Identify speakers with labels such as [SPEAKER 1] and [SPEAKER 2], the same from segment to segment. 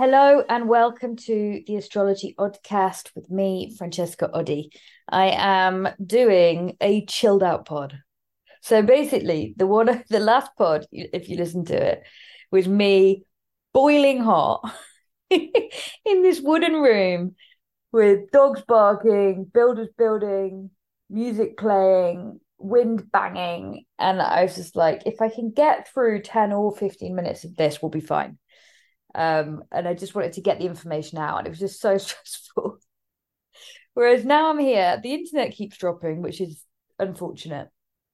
[SPEAKER 1] Hello and welcome to the Astrology Oddcast with me, Francesca Oddi. I am doing a chilled out pod. So basically, the last pod, if you listen to it, was me boiling hot in this wooden room with dogs barking, builders building, music playing, wind banging, and I was just like, if I can get through 10 or 15 minutes of this, we'll be fine. And I just wanted to get the information out, and it was just so stressful. Whereas now I'm here, the internet keeps dropping, which is unfortunate.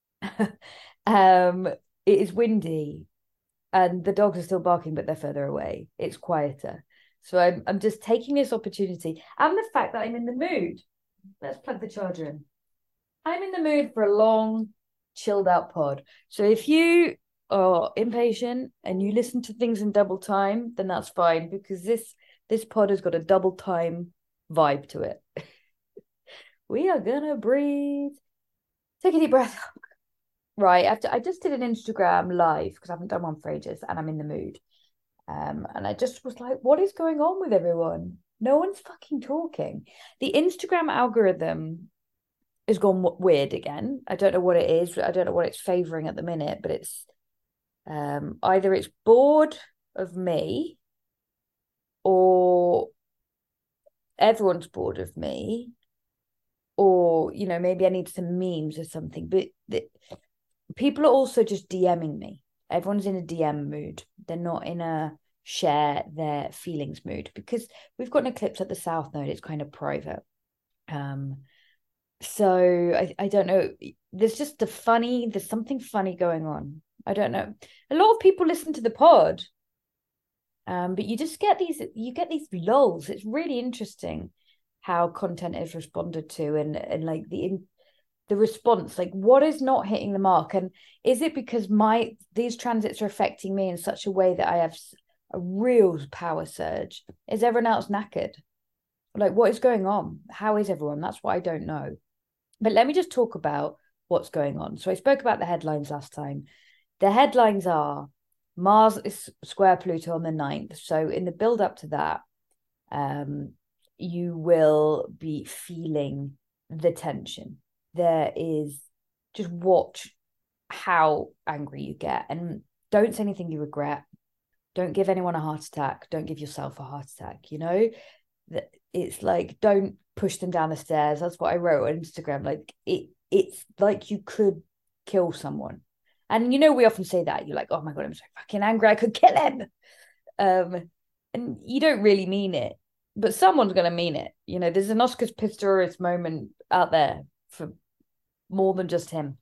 [SPEAKER 1] It is windy, and the dogs are still barking, but they're further away. It's quieter, so I'm just taking this opportunity, and the fact that I'm in the mood. Let's plug the charger in. I'm in the mood for a long, chilled out pod. So if you are impatient and you listen to things in double time, then that's fine because this pod has got a double time vibe to it. We are gonna breathe. Take a deep breath. Right, after I just did an Instagram live because I haven't done one for ages and I'm in the mood. And I just was like, what is going on with everyone? No one's fucking talking. The Instagram algorithm has gone weird again. I don't know what it is. I don't know what it's favoring at the minute, but it's either it's bored of me or everyone's bored of me, or maybe I need some memes or something. But people are also just DMing me. Everyone's in a DM mood. They're not in a share their feelings mood because we've got an eclipse at the south node. It's kind of private. So I don't know. There's something funny going on. I don't know. A lot of people listen to the pod, but you just get these lulls. It's really interesting how content is responded to and like the response, like what is not hitting the mark, and is it because these transits are affecting me in such a way that I have a real power surge? Is everyone else knackered? Like what is going on? How is everyone? That's what I don't know. But let me just talk about what's going on. So I spoke about the headlines last time. The headlines are Mars is square Pluto on the 9th. So in the build up to that, you will be feeling the tension. There is just watch how angry you get and don't say anything you regret. Don't give anyone a heart attack. Don't give yourself a heart attack. It's like don't push them down the stairs. That's what I wrote on Instagram. Like it's like you could kill someone. And we often say that. You're like, oh my God, I'm so fucking angry, I could kill him. And you don't really mean it, but someone's gonna mean it. There's an Oscars Pistorius moment out there for more than just him.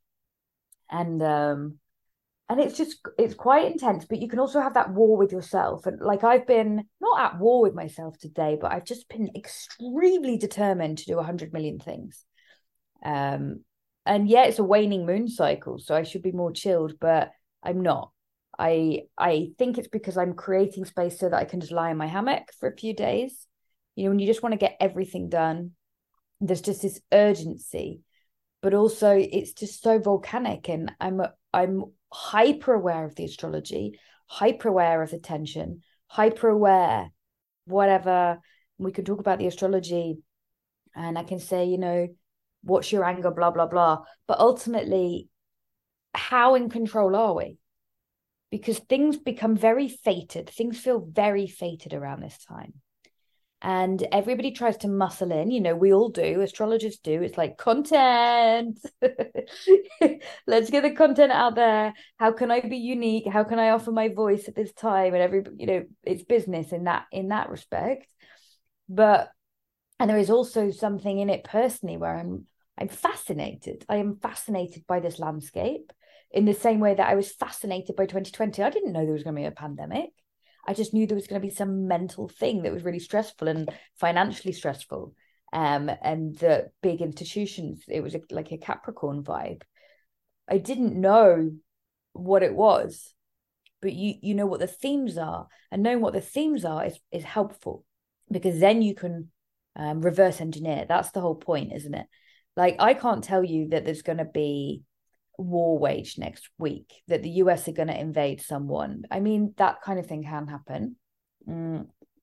[SPEAKER 1] And it's quite intense, but you can also have that war with yourself. And like I've been not at war with myself today, but I've just been extremely determined to do 100 million things. And yeah, it's a waning moon cycle, so I should be more chilled, but I'm not. I think it's because I'm creating space so that I can just lie in my hammock for a few days. When you just want to get everything done, there's just this urgency, but also it's just so volcanic, and I'm hyper aware of the astrology, hyper aware of the tension, hyper aware, whatever. We can talk about the astrology and I can say, what's your anger, blah, blah, blah. But ultimately, how in control are we? Because things become very fated. Things feel very fated around this time. And everybody tries to muscle in, we all do, astrologers do. It's like content. Let's get the content out there. How can I be unique? How can I offer my voice at this time? And it's business in that respect. And there is also something in it personally where I'm fascinated. I am fascinated by this landscape in the same way that I was fascinated by 2020. I didn't know there was going to be a pandemic. I just knew there was going to be some mental thing that was really stressful and financially stressful. And the big institutions, it was like a Capricorn vibe. I didn't know what it was, but you know what the themes are, and knowing what the themes are is helpful because then you can reverse engineer. That's the whole point, isn't it? Like I can't tell you that there's going to be war waged next week, that the US are going to invade someone. I mean, that kind of thing can happen.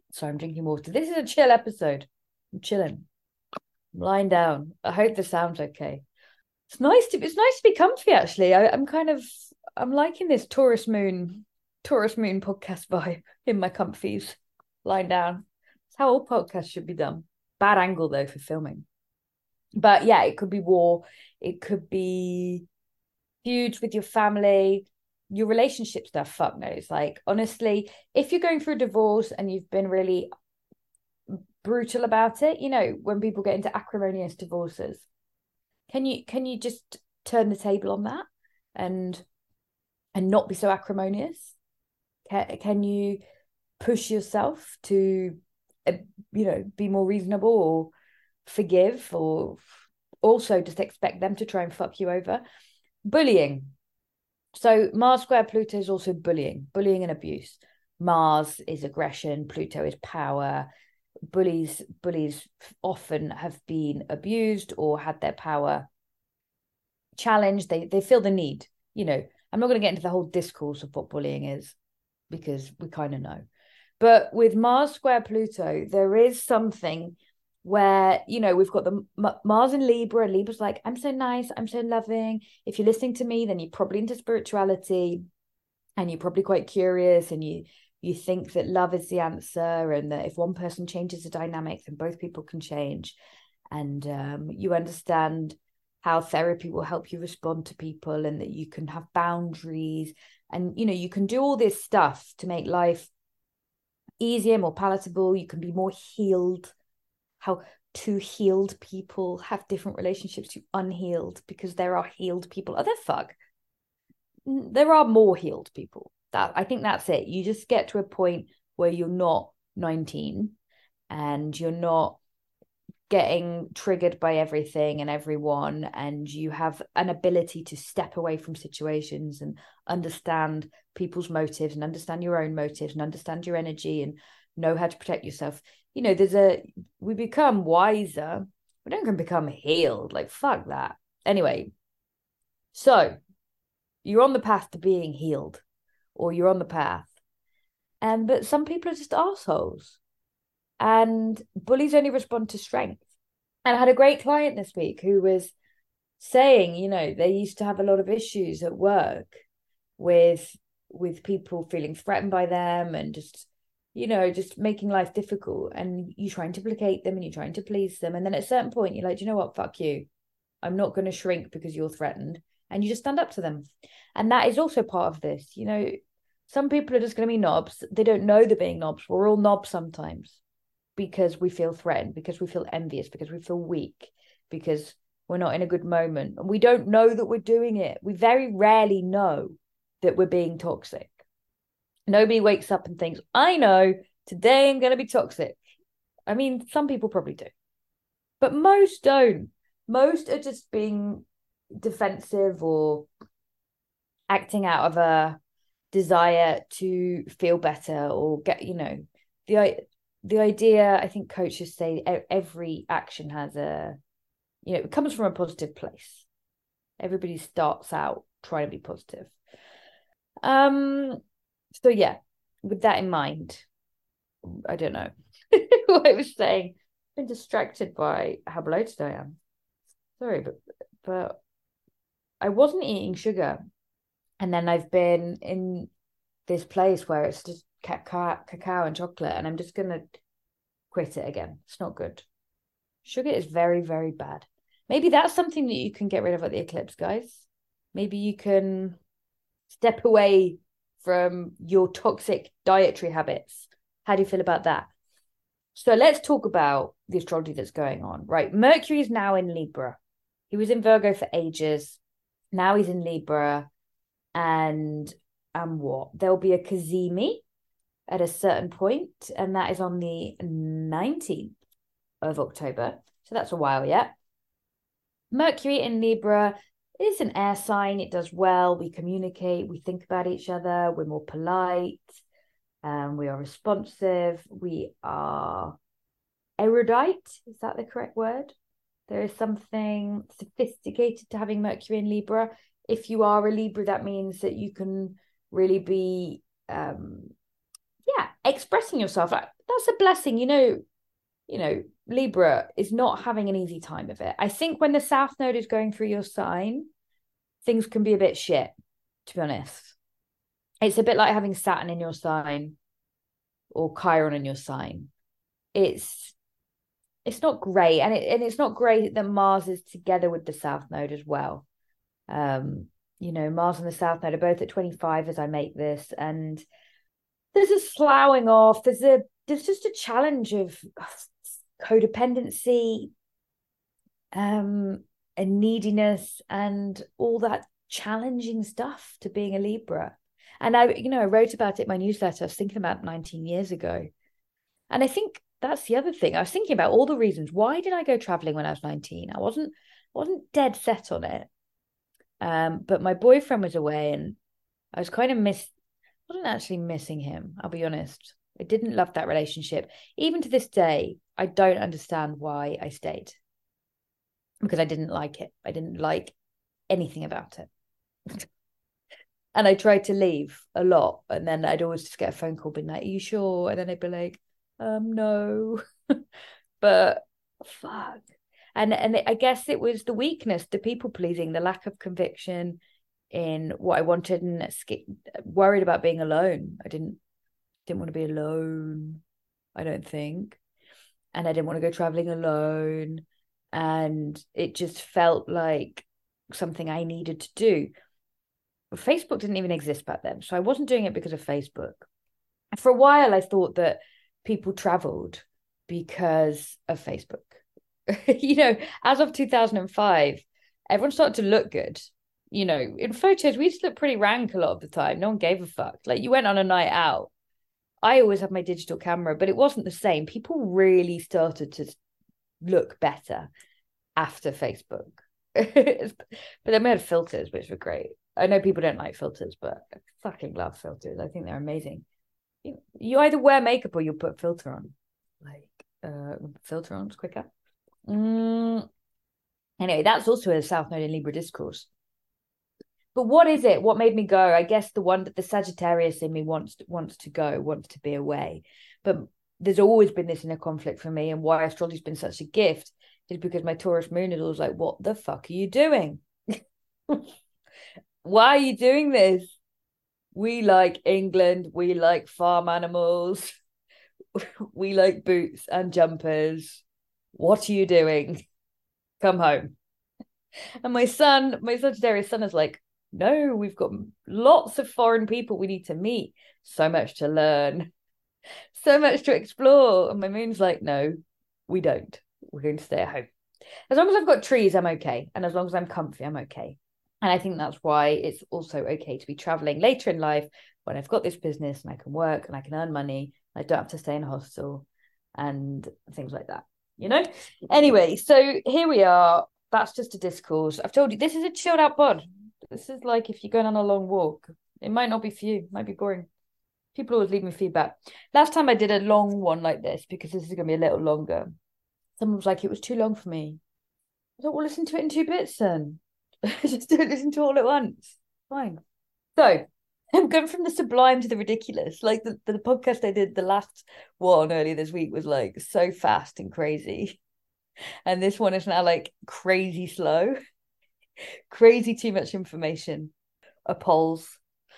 [SPEAKER 1] So I'm drinking water. This is a chill episode. I'm chilling. I'm lying down. I hope the sound's okay. It's nice to be comfy actually. I'm liking this Taurus Moon podcast vibe in my comfies, lying down. It's how all podcasts should be done. Bad angle though for filming. But yeah, it could be war, it could be feuds with your family, your relationship stuff, fuck knows. Like honestly, if you're going through a divorce and you've been really brutal about it, when people get into acrimonious divorces, can you just turn the table on that and not be so acrimonious? Can you push yourself to be more reasonable, or forgive, or also just expect them to try and fuck you over? Bullying. So Mars square Pluto is also bullying and abuse. Mars is aggression, Pluto is power. Bullies often have been abused or had their power challenged. They feel the need. I'm not going to get into the whole discourse of what bullying is, because we kind of know. But with Mars square Pluto, there is something where, we've got the Mars in Libra. Libra's like, I'm so nice, I'm so loving. If you're listening to me, then you're probably into spirituality, and you're probably quite curious, and you think that love is the answer, and that if one person changes the dynamic, then both people can change. And you understand how therapy will help you respond to people, and that you can have boundaries, and you can do all this stuff to make life easier, more palatable. You can be more healed. How two healed people have different relationships to unhealed, because there are healed people. Oh, the fuck. There are more healed people. I think that's it. You just get to a point where you're not 19 and you're not getting triggered by everything and everyone, and you have an ability to step away from situations and understand people's motives, and understand your own motives, and understand your energy, and know how to protect yourself. We become wiser. We don't become healed. Like, fuck that. Anyway, so you're on the path to being healed, or you're on the path. But some people are just assholes. And bullies only respond to strength. And I had a great client this week who was saying, they used to have a lot of issues at work with people feeling threatened by them, and just making life difficult. And you trying to placate them, and you're trying to please them. And then at a certain point, you're like, you know what? Fuck you. I'm not going to shrink because you're threatened. And you just stand up to them. And that is also part of this. Some people are just going to be knobs. They don't know they're being knobs. We're all knobs sometimes, because we feel threatened, because we feel envious, because we feel weak, because we're not in a good moment. And we don't know that we're doing it. We very rarely know that we're being toxic. Nobody wakes up and thinks, I know, today I'm going to be toxic. I mean, some people probably do, but most don't. Most are just being defensive, or acting out of a desire to feel better, or get, the idea. I think coaches say every action has it comes from a positive place. Everybody starts out trying to be positive. So yeah, with that in mind, I don't know what I was saying. I've been distracted by how bloated I am. Sorry, but I wasn't eating sugar, and then I've been in this place where it's just cacao and chocolate, and I'm just gonna quit it again. It's not good. Sugar is very, very bad. Maybe that's something that you can get rid of at the eclipse, guys. Maybe you can step away from your toxic dietary habits. How do you feel about that? So let's talk about the astrology that's going on, right? Mercury is now in Libra. He was in Virgo for ages. Now he's in Libra. And what? There'll be a Cazimi at a certain point, and that is on the 19th of October. So that's a while yet. Mercury in Libra is an air sign. It does well. We communicate. We think about each other. We're more polite. We are responsive. We are erudite. Is that the correct word? There is something sophisticated to having Mercury in Libra. If you are a Libra, that means that you can really be, expressing yourself. that's a blessing. Libra is not having an easy time of it. I think when the South Node is going through your sign, things can be a bit shit, to be honest. It's a bit like having Saturn in your sign or Chiron in your sign. It's not great, and it's not great that Mars is together with the South Node as well. Mars and the South Node are both at 25 as I make this, and there's a sloughing off. There's just a challenge of codependency, and neediness, and all that challenging stuff to being a Libra. And I wrote about it in my newsletter. I was thinking about 19 years ago, and I think that's the other thing. I was thinking about all the reasons. Why did I go traveling when I was 19? I wasn't dead set on it. But my boyfriend was away, and I was kind of wasn't actually missing him, I'll be honest. I didn't love that relationship. Even to this day, I don't understand why I stayed. Because I didn't like it. I didn't like anything about it. And I tried to leave a lot. And then I'd always just get a phone call being like, are you sure? And then I'd be like, no. But fuck. And I guess it was the weakness, the people pleasing, the lack of conviction in what I wanted, and worried about being alone. I didn't want to be alone, I don't think. And I didn't want to go traveling alone. And it just felt like something I needed to do. But Facebook didn't even exist back then. So I wasn't doing it because of Facebook. For a while, I thought that people traveled because of Facebook. As of 2005, everyone started to look good. In photos, we used to look pretty rank a lot of the time. No one gave a fuck. Like, you went on a night out. I always had my digital camera, but it wasn't the same. People really started to look better after Facebook. But then we had filters, which were great. I know people don't like filters, but I fucking love filters. I think they're amazing. You either wear makeup or you put a filter on. Filter on is quicker. Anyway, that's also a South Node in Libra discourse. But what is it? What made me go? I guess the one that the Sagittarius in me wants to go, wants to be away. But there's always been this inner conflict for me, and why astrology's been such a gift is because my Taurus moon is always like, what the fuck are you doing? Why are you doing this? We like England. We like farm animals. We like boots and jumpers. What are you doing? Come home. And my Sagittarius son is like, no, we've got lots of foreign people we need to meet. So much to learn. So much to explore. And my moon's like, no, we don't. We're going to stay at home. As long as I've got trees, I'm okay. And as long as I'm comfy, I'm okay. And I think that's why it's also okay to be traveling later in life when I've got this business and I can work and I can earn money. I don't have to stay in a hostel and things like that, Anyway, so here we are. That's just a discourse. I've told you, this is a chilled out pod. This is like if you're going on a long walk. It might not be for you. It might be boring. People always leave me feedback. Last time I did a long one like this, because this is going to be a little longer, someone was like, it was too long for me. I thought, well, listen to it in 2 bits then. Just don't listen to it all at once. Fine. So I'm going from the sublime to the ridiculous. Like the podcast I did, the last one earlier this week was like so fast and crazy. And this one is now like crazy slow. Crazy too much information. Apologies,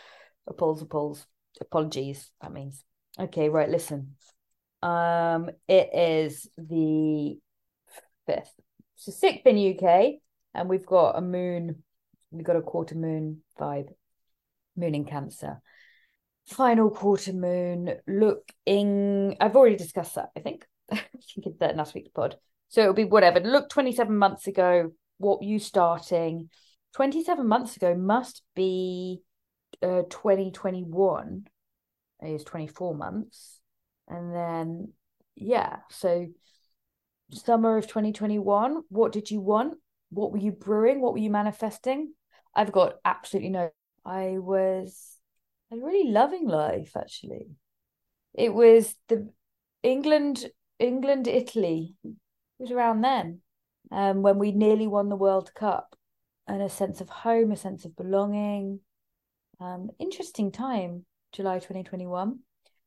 [SPEAKER 1] that means. Okay, right, listen. It is the 5th. So 6th in UK, and we've got a quarter moon vibe. Moon in Cancer. Final quarter moon looking, I've already discussed that, I think. I think it's that last week's pod. So it'll be whatever. Look, 27 months ago, what you starting? 27 months ago must be 2021. It is 24 months. And then, yeah, so summer of 2021, what did you want? What were you brewing? What were you manifesting? I've got absolutely no. I was really loving life, actually. It was the England, Italy. It was around then, when we nearly won the World Cup, and a sense of home, a sense of belonging. Interesting time, July 2021.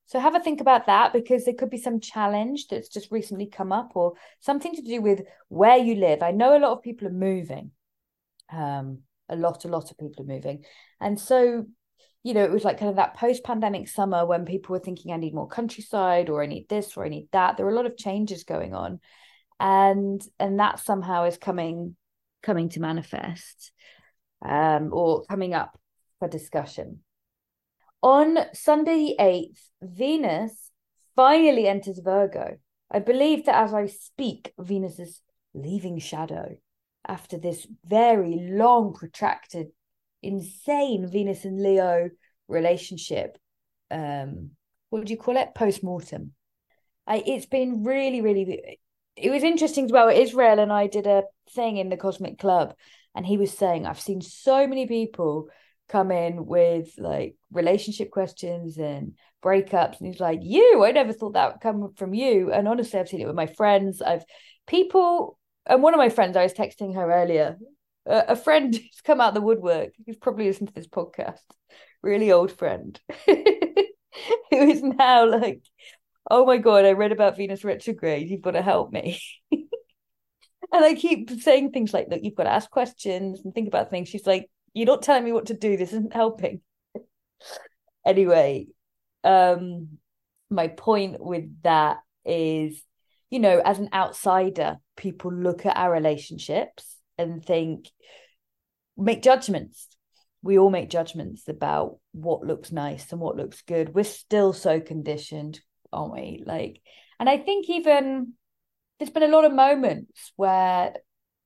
[SPEAKER 1] So have a think about that, because there could be some challenge that's just recently come up, or something to do with where you live. I know a lot of people are moving. A lot of people are moving. And so, it was like kind of that post-pandemic summer when people were thinking, I need more countryside, or I need this, or I need that. There were a lot of changes going on. And that somehow is coming to manifest, or coming up for discussion. On Sunday the 8th, Venus finally enters Virgo. I believe that as I speak, Venus is leaving shadow after this very long, protracted, insane Venus and Leo relationship. What do you call it? Post-mortem. It's been really, really, it was interesting as well. Israel and I did a thing in the Cosmic Club, and he was saying, I've seen so many people come in with like relationship questions and breakups, and he's like, I never thought that would come from you. And honestly, I've seen it with my friends. And one of my friends, I was texting her earlier, a friend who's come out of the woodwork, who's probably listened to this podcast, really old friend, who is now like, oh my God, I read about Venus retrograde. You've got to help me. And I keep saying things like, look, you've got to ask questions and think about things. She's like, you're not telling me what to do. This isn't helping. Anyway, my point with that is, as an outsider, people look at our relationships and make judgments. We all make judgments about what looks nice and what looks good. We're still so conditioned, aren't we? And I think even there's been a lot of moments where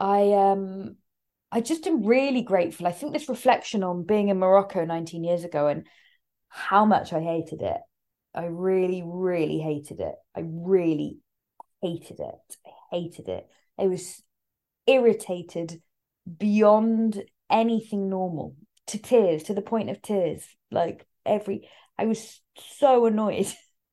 [SPEAKER 1] I just am really grateful. I think this reflection on being in Morocco 19 years ago and how much I hated it. I really, really hated it. I really hated it. I hated it. I was irritated beyond anything normal, to tears, to the point of tears. I was so annoyed.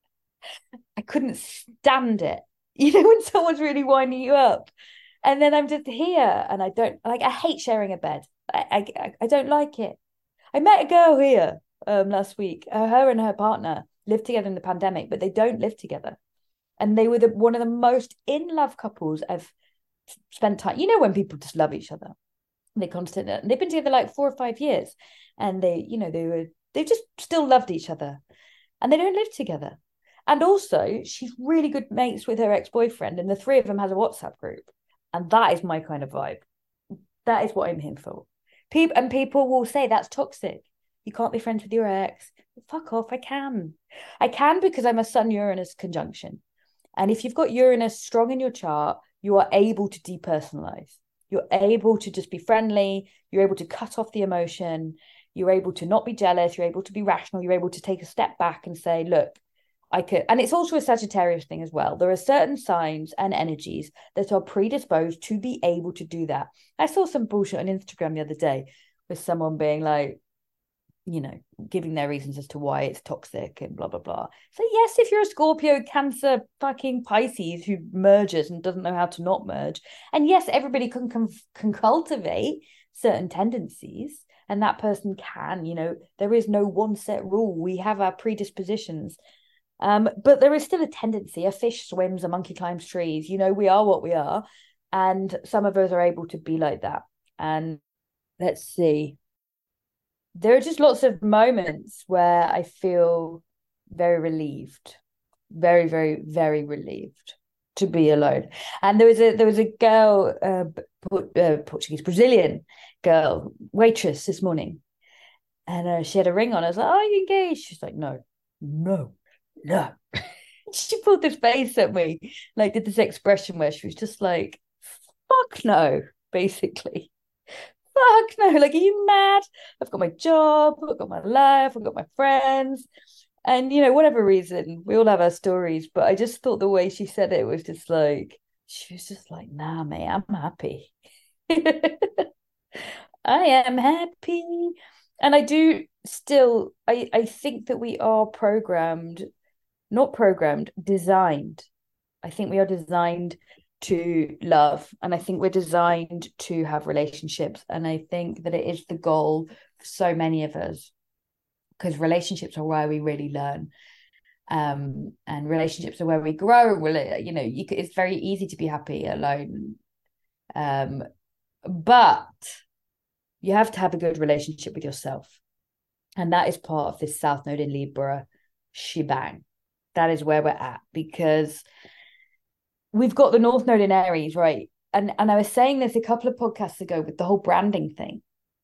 [SPEAKER 1] I couldn't stand it. When someone's really winding you up. And then I'm just here, and I don't like, I hate sharing a bed. I don't like it. I met a girl here last week. Her and her partner lived together in the pandemic, but they don't live together. And they were one of the most in love couples I've spent time. When people just love each other, they've been together like 4 or 5 years, and they just still loved each other, and they don't live together. And also, she's really good mates with her ex-boyfriend, and the three of them has a WhatsApp group. And that is my kind of vibe. That is what I'm here for. People will say that's toxic. You can't be friends with your ex. Fuck off. I can because I'm a Sun Uranus conjunction. And if you've got Uranus strong in your chart, you are able to depersonalize. You're able to just be friendly. You're able to cut off the emotion. You're able to not be jealous. You're able to be rational. You're able to take a step back and say, look, and it's also a Sagittarius thing as well. There are certain signs and energies that are predisposed to be able to do that. I saw some bullshit on Instagram the other day with someone being like, giving their reasons as to why it's toxic and blah, blah, blah. So yes, if you're a Scorpio, Cancer, fucking Pisces who merges and doesn't know how to not merge. And yes, everybody can cultivate certain tendencies, and that person can, there is no one set rule. We have our predispositions. But there is still a tendency. A fish swims, a monkey climbs trees. We are what we are. And some of us are able to be like that. And let's see. There are just lots of moments where I feel very relieved. Very, very, very relieved to be alone. And there was a girl, Portuguese, Brazilian girl, waitress this morning. And she had a ring on. I was like, are you engaged? She's like, no. She pulled this face at me, did this expression where she was just like, fuck no, basically. Fuck no, are you mad? I've got my job, I've got my life, I've got my friends. And, whatever reason, we all have our stories. But I just thought the way she said it was just like, she was just like, nah, mate, I'm happy. I am happy. And I do still, I think that we are designed. I think we are designed to love, and I think we're designed to have relationships. And I think that it is the goal for so many of us, because relationships are where we really learn. And relationships are where we grow. It's very easy to be happy alone, but you have to have a good relationship with yourself, and that is part of this South Node in Libra shebang. That is where we're at, because we've got the North Node in Aries, right? And I was saying this a couple of podcasts ago with the whole branding thing.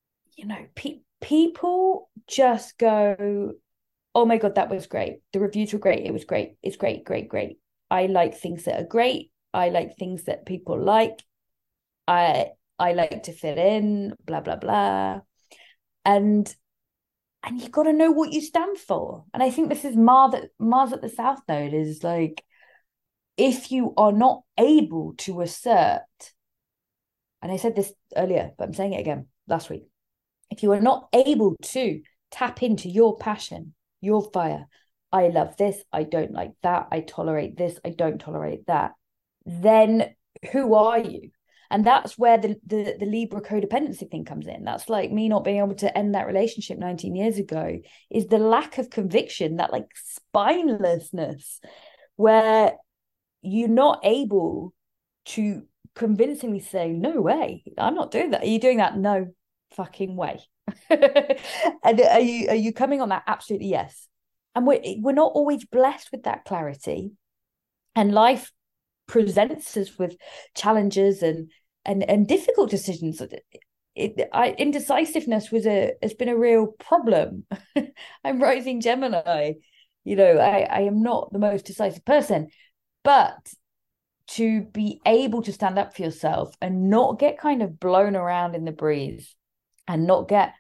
[SPEAKER 1] People just go, oh my God, that was great. The reviews were great. It was great. It's great, great, great. I like things that are great. I like things that people like. I like to fit in, blah, blah, blah. And you've got to know what you stand for. And I think this is Mars at the South Node is like, if you are not able to assert, and I said this earlier, but I'm saying it again last week, if you are not able to tap into your passion, your fire, I love this, I don't like that, I tolerate this, I don't tolerate that, then who are you? And that's where the Libra codependency thing comes in. That's like me not being able to end that relationship 19 years ago, is the lack of conviction, that like spinelessness, where you're not able to convincingly say, no way, I'm not doing that. Are you doing that? No fucking way. And are you coming on that? Absolutely yes. And we're not always blessed with that clarity, and life presents us with challenges and difficult decisions. Indecisiveness has been a real problem. I'm rising Gemini. I am not the most decisive person, but to be able to stand up for yourself and not get kind of blown around in the breeze, and not get,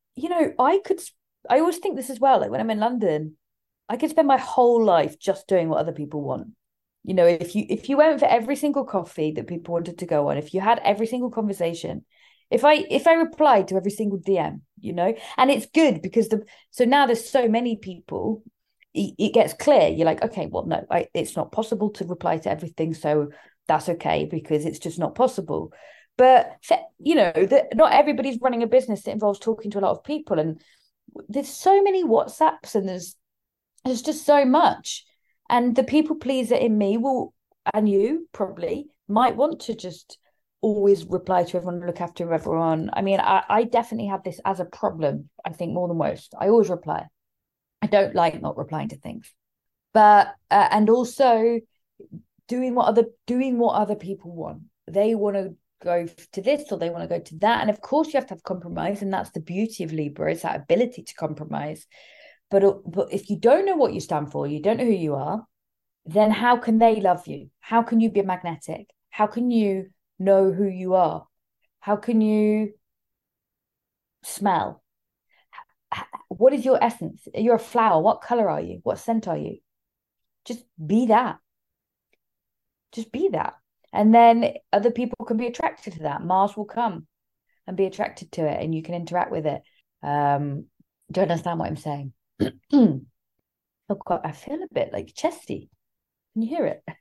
[SPEAKER 1] I always think this as well. Like when I'm in London, I could spend my whole life just doing what other people want. If you went for every single coffee that people wanted to go on, if you had every single conversation, if I replied to every single DM, and it's good because so now there's so many people, it gets clear. You're like, okay, well, no, it's not possible to reply to everything, so that's okay, because it's just not possible. But not everybody's running a business that involves talking to a lot of people, and there's so many WhatsApps, and there's just so much. And the people pleaser in me will, and you probably might want to just always reply to everyone, look after everyone. I mean, I definitely have this as a problem, I think, more than most. I always reply. I don't like not replying to things. But and also doing what other people want. They want to go to this, or they want to go to that. And of course you have to have compromise, and that's the beauty of Libra, is that ability to compromise. But if you don't know what you stand for, you don't know who you are, then how can they love you? How can you be magnetic? How can you know who you are? How can you smell? What is your essence? You're a flower. What color are you? What scent are you? Just be that. Just be that. And then other people can be attracted to that. Mars will come and be attracted to it, and you can interact with it. Do you understand what I'm saying? Oh God, I feel a bit like chesty. Can you hear it?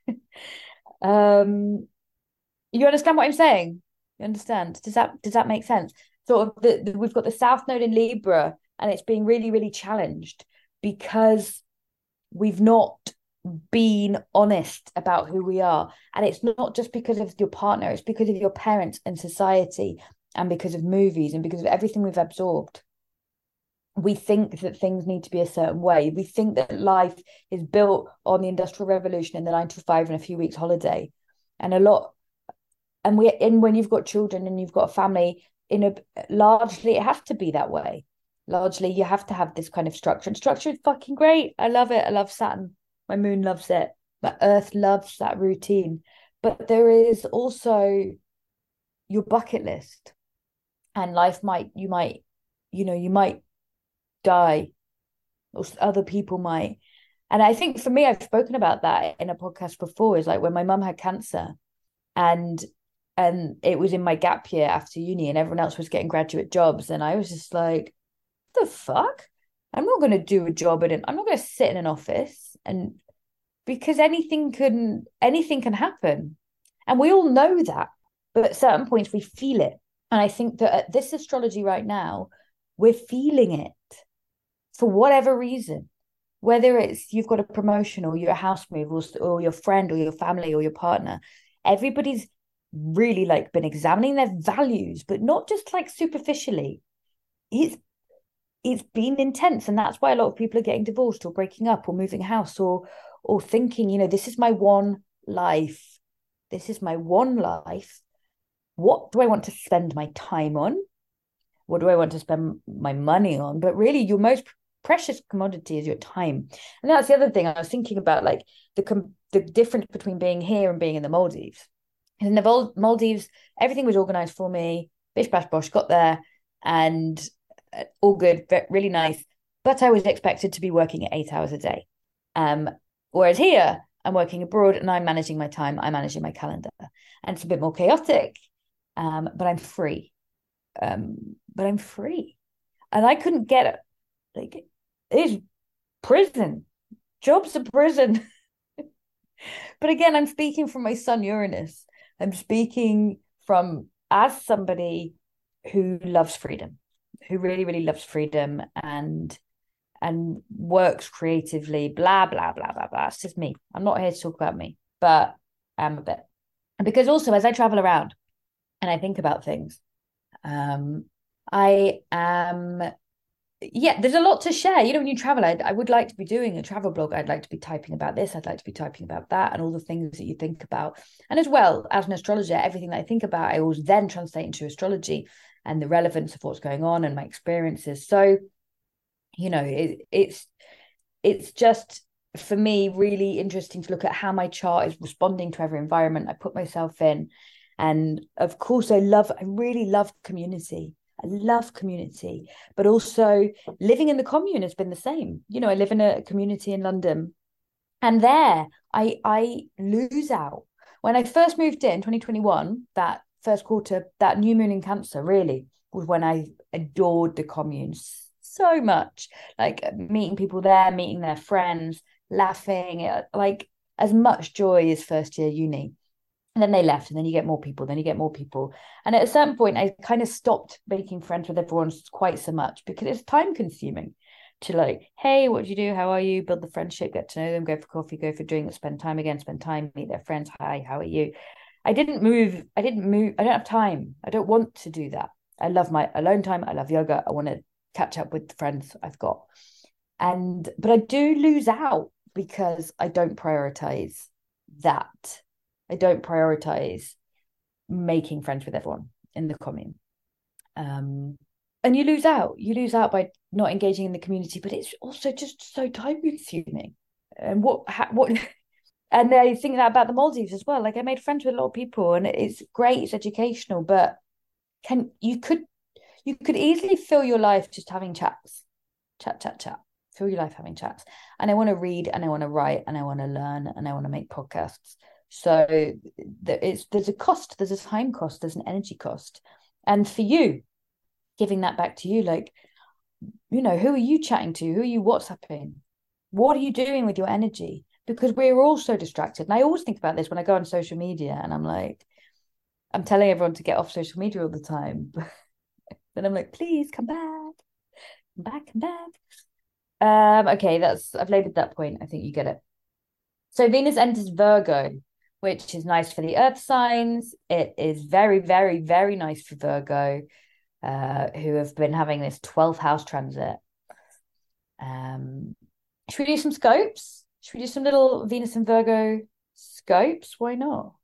[SPEAKER 1] You understand what I'm saying? You understand? Does that make sense? Sort of we've got the South Node in Libra, and it's being really, really challenged because we've not been honest about who we are. And it's not just because of your partner, it's because of your parents and society, and because of movies, and because of everything we've absorbed. We think that things need to be a certain way. We think that life is built on the Industrial Revolution and the 9 to 5 and a few weeks holiday. And when you've got children and you've got a family, largely it has to be that way. Largely you have to have this kind of structure, and structure is fucking great. I love it. I love Saturn. My moon loves it. My Earth loves that routine. But there is also your bucket list, and you might die, or other people might. And I think for me, I've spoken about that in a podcast before, is like when my mum had cancer, and it was in my gap year after uni, and everyone else was getting graduate jobs, and I was just like, the fuck, I'm not going to do a job I'm not going to sit in an office, and because anything can happen, and we all know that, but at certain points we feel it. And I think that at this astrology right now, we're feeling it for whatever reason. whether it's you've got a promotion or you're a house move or your friend or your family or your partner, everybody's really like been examining their values, but not just like superficially. It's been intense, and that's why a lot of people are getting divorced or breaking up or moving house or thinking, this is my one life. This is my one life. What do I want to spend my time on? What do I want to spend my money on? But really, your most precious commodity is your time. And that's the other thing I was thinking about, like the difference between being here and being in the Maldives. In the Maldives, everything was organized for me. Bish bash bosh, got there, and all good, really nice. But I was expected to be working at 8 hours a day. Whereas here, I'm working abroad and I'm managing my time. I'm managing my calendar, and it's a bit more chaotic. But I'm free. But I'm free, and I couldn't get it. Like, it's prison. Job's a prison. But again, I'm speaking from my sun Uranus. I'm speaking from as somebody who loves freedom, who really, really loves freedom and works creatively, blah, blah, blah, blah, blah. It's just me. I'm not here to talk about me, but I'm a bit. And because also as I travel around and I think about things, I am, yeah, there's a lot to share. When you travel, I would like to be doing a travel blog. I'd like to be typing about this. I'd like to be typing about that and all the things that you think about. And as well, as an astrologer, everything that I think about, I always then translate into astrology and the relevance of what's going on and my experiences. So, it's just, for me, really interesting to look at how my chart is responding to every environment I put myself in. And of course, I really love community. I love community, but also living in the commune has been the same. I live in a community in London, and there I lose out. When I first moved in 2021, that first quarter, that new moon in Cancer really was when I adored the commune so much. Like meeting people there, meeting their friends, laughing, like as much joy as first year uni. And then they left, and then you get more people, then you get more people. And at a certain point, I kind of stopped making friends with everyone quite so much because it's time consuming to like, hey, what do you do? How are you? Build the friendship, get to know them, go for coffee, go for drinks, spend time, meet their friends. Hi, how are you? I didn't move. I don't have time. I don't want to do that. I love my alone time. I love yoga. I want to catch up with the friends I've got. But I do lose out because I don't prioritize that. I don't prioritize making friends with everyone in the commune. And you lose out. You lose out by not engaging in the community, but it's also just so time consuming. And what and I think that about the Maldives as well. Like I made friends with a lot of people and it's great, it's educational, but you could easily fill your life just having chats. Chat. Fill your life having chats. And I want to read and I want to write and I want to learn and I want to make podcasts. So there's a cost, there's a time cost, there's an energy cost. And for you, giving that back to you, like, who are you chatting to? Who are you WhatsApping? What are you doing with your energy? Because we're all so distracted. And I always think about this when I go on social media and I'm like, I'm telling everyone to get off social media all the time. Then I'm like, please come back. Okay, I've labeled that point. I think you get it. So Venus enters Virgo, which is nice for the earth signs. It is very, very, very nice for Virgo, who have been having this 12th house transit. Should we do some scopes? Should we do some little Venus and Virgo scopes? Why not?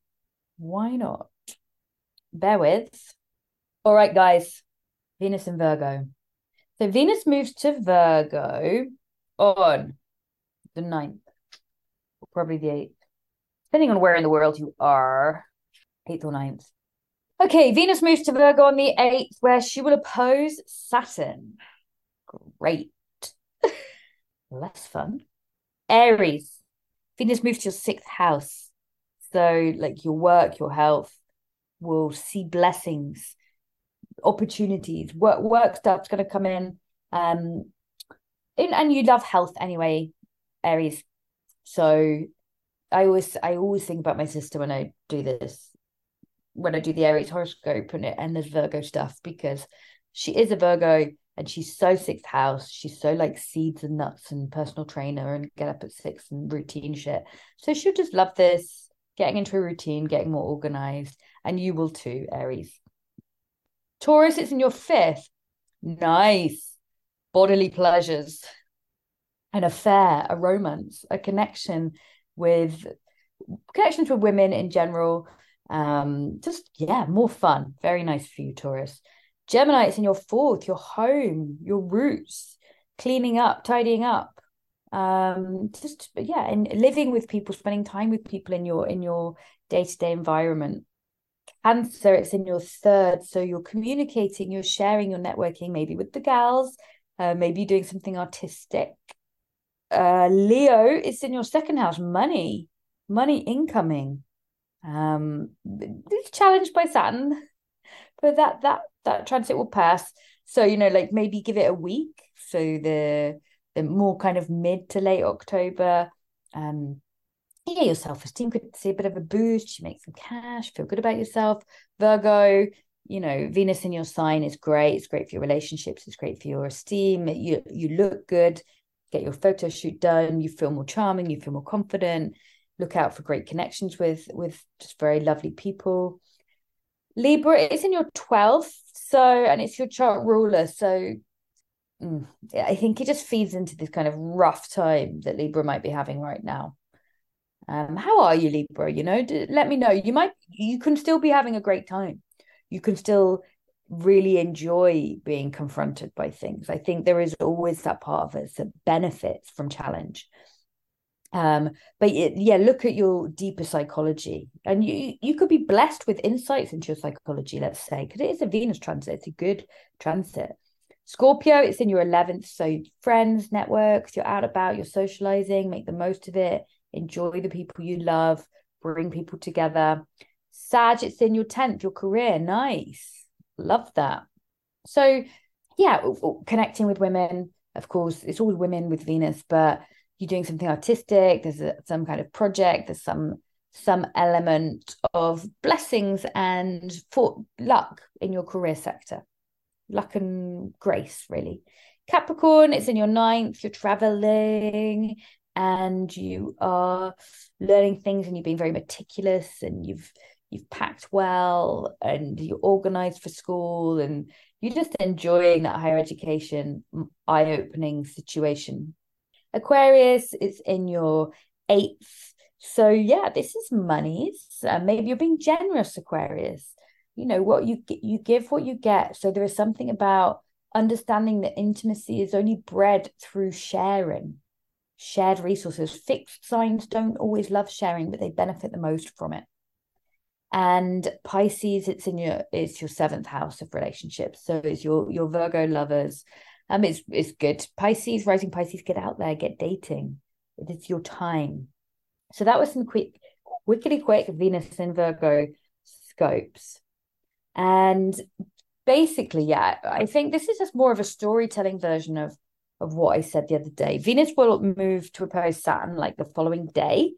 [SPEAKER 1] Bear with. All right, guys. Venus and Virgo. So Venus moves to Virgo on the 9th, or probably the 8th, depending on where in the world you are, 8th or 9th. Okay, Venus moves to Virgo on the 8th, where she will oppose Saturn. Great. Less fun. Aries. Venus moves to your 6th house. So, like your work, your health will see blessings, opportunities, work stuff's going to come in. And you love health anyway, Aries. So I always think about my sister when I do this, when I do the Aries horoscope and there's Virgo stuff, because she is a Virgo And she's so sixth house. She's so like seeds and nuts and personal trainer and get up at 6 and routine shit. So she'll just love this, getting into a routine, getting more organized. And you will too, Aries. Taurus, it's in your 5th. Nice. Bodily pleasures, an affair, a romance, a connections with women in general. Just yeah, more fun. Very nice for you, Taurus. Gemini, it's in your 4th, your home, your roots, cleaning up, tidying up. Just yeah, and living with people, spending time with people in your day-to-day environment. Cancer, it's in your 3rd, so you're communicating, you're sharing, you're networking, maybe with the gals, maybe doing something artistic. Leo, it's in your 2nd house, money incoming. Challenged by Saturn, but that transit will pass. So like maybe give it a week. So the more kind of mid to late October. Yeah, your self-esteem could see a bit of a boost. You make some cash, feel good about yourself. Virgo, Venus in your sign is great. It's great for your relationships. It's great for your esteem. You look good. Get your photo shoot done. You feel more charming. You feel more confident. Look out for great connections with just very lovely people. Libra, it's in your 12th, and it's your chart ruler. So I think it just feeds into this kind of rough time that Libra might be having right now. How are you, Libra? Let me know. You can still be having a great time. You can still really enjoy being confronted by things. I think there is always that part of us that benefits from challenge. But yeah, look at your deeper psychology, and you could be blessed with insights into your psychology, let's say, because it is a Venus transit. It's a good transit. Scorpio, it's in your 11th, so friends, networks, you're out about, you're socializing, make the most of it, enjoy the people you love, bring people together. Sag, it's in your 10th, your career. Nice. Love that. So yeah, connecting with women, of course, it's always women with Venus, but you're doing something artistic, there's some kind of project, there's some element of blessings and for luck in your career sector. Luck and grace, really. Capricorn, it's in your 9th, you're traveling and you are learning things and you're being very meticulous and you've packed well and you're organized for school and you're just enjoying that higher education eye-opening situation. Aquarius is in your 8th. So yeah, this is monies. Maybe you're being generous, Aquarius. What you give what you get. So there is something about understanding that intimacy is only bred through shared resources. Fixed signs don't always love sharing, but they benefit the most from it. And Pisces, it's your 7th house of relationships. So it's your Virgo lovers. It's good. Pisces, rising Pisces, get out there, get dating. It's your time. So that was some quickly quick Venus and Virgo scopes. And basically, yeah, I think this is just more of a storytelling version of what I said the other day. Venus will move to oppose Saturn like the following day.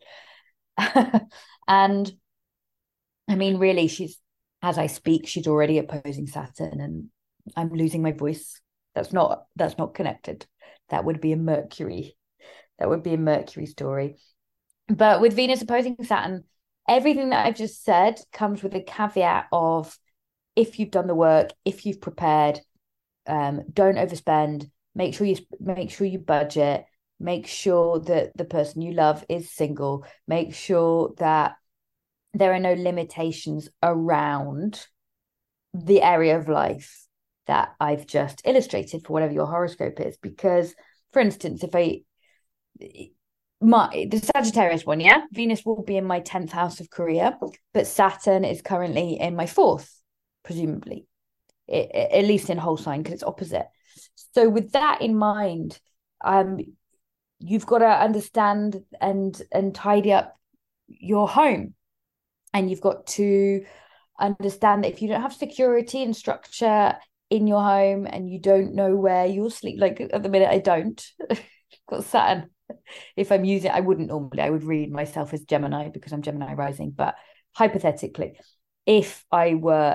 [SPEAKER 1] And I mean, really, as I speak, she's already opposing Saturn, and I'm losing my voice. That's not connected. That would be a Mercury. That would be a Mercury story. But with Venus opposing Saturn, everything that I've just said comes with a caveat of if you've done the work, if you've prepared, don't overspend. Make sure you budget. Make sure that the person you love is single. Make sure that there are no limitations around the area of life that I've just illustrated for whatever your horoscope is. Because, for instance, if the Sagittarius one, yeah, Venus will be in my 10th house of career, but Saturn is currently in my 4th, presumably, at least in whole sign because it's opposite. So with that in mind, you've got to understand and tidy up your home. And you've got to understand that if you don't have security and structure in your home and you don't know where you'll sleep, like at the minute I don't, got Saturn. If I'm using, I wouldn't normally, I would read myself as Gemini because I'm Gemini rising. But hypothetically, if I were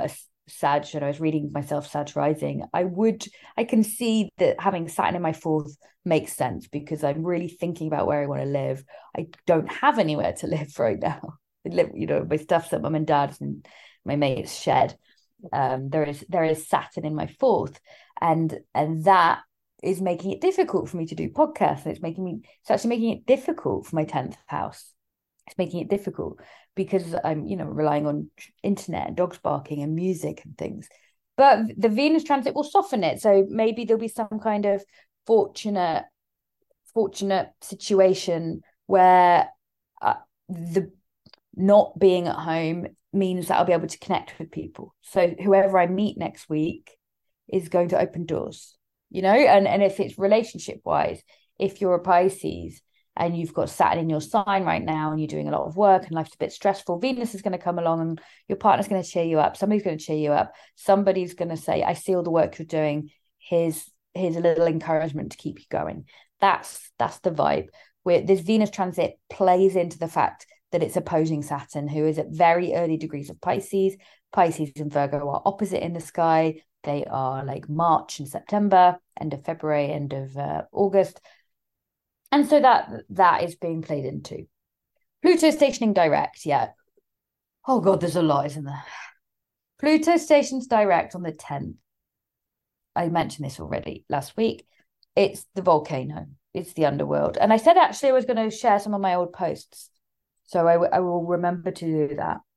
[SPEAKER 1] Sag, and I was reading myself Sag rising, I can see that having Saturn in my fourth makes sense, because I'm really thinking about where I want to live. I don't have anywhere to live right now. I live, my stuff's at mum and dad's and my mate's shed. There is Saturn in my fourth, and that is making it difficult for me to do podcasts. And it's actually making it difficult for my 10th house. It's making it difficult because I'm, relying on internet and dogs barking and music and things. But the Venus transit will soften it. So maybe there'll be some kind of fortunate situation where the not being at home means that I'll be able to connect with people. So whoever I meet next week is going to open doors, and if it's relationship wise, if you're a Pisces and you've got Saturn in your sign right now and you're doing a lot of work and life's a bit stressful, Venus is going to come along and your partner's going to cheer you up. Somebody's going to cheer you up. Somebody's going to say, I see all the work you're doing. Here's a little encouragement to keep you going. That's the vibe. Where this Venus transit plays into the fact that it's opposing Saturn, who is at very early degrees of Pisces. Pisces and Virgo are opposite in the sky. They are like March and September, end of February, end of August. And so that is being played into. Pluto stationing direct, yeah. Oh God, there's a lot, isn't there? Pluto stations direct on the 10th. I mentioned this already last week. It's the volcano. It's the underworld. And I said actually I was going to share some of my old posts. So I will remember to do that.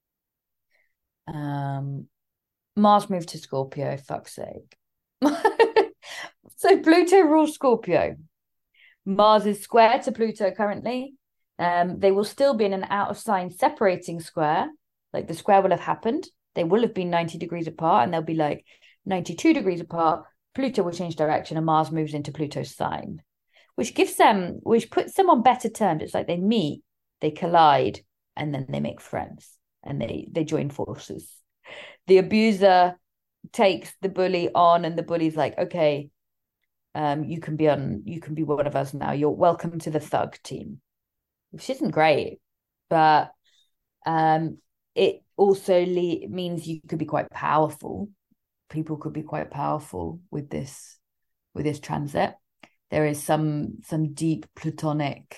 [SPEAKER 1] Mars moved to Scorpio, fuck's sake. So Pluto rules Scorpio. Mars is square to Pluto currently. They will still be in an out of sign separating square. Like the square will have happened. They will have been 90 degrees apart and they'll be like 92 degrees apart. Pluto will change direction and Mars moves into Pluto's sign, which puts them on better terms. It's like they meet, they collide, and then they make friends and they join forces. The abuser takes the bully on and the bully's like, okay, you can be one of us now. You're welcome to the thug team, which isn't great, but it also means you could be quite powerful. People could be quite powerful with this transit. There is some deep Plutonic.